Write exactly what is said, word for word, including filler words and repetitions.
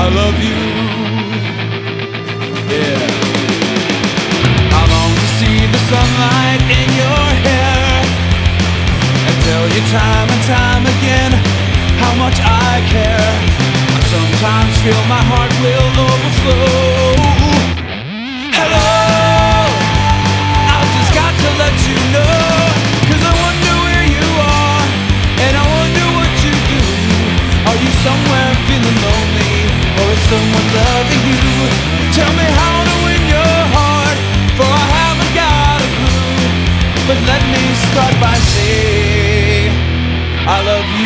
I love you. Yeah. I long to see the sunlight in your hair and tell you time and time again how much I care. I sometimes feel my heart will overflow. Hello, I've just got to let you know, 'cause I wonder where you are, and I wonder what you do. Are you somewhere feeling lonely, or is someone loving you? Tell me how to win your heart, for I haven't got a clue. But let me start by saying I love you.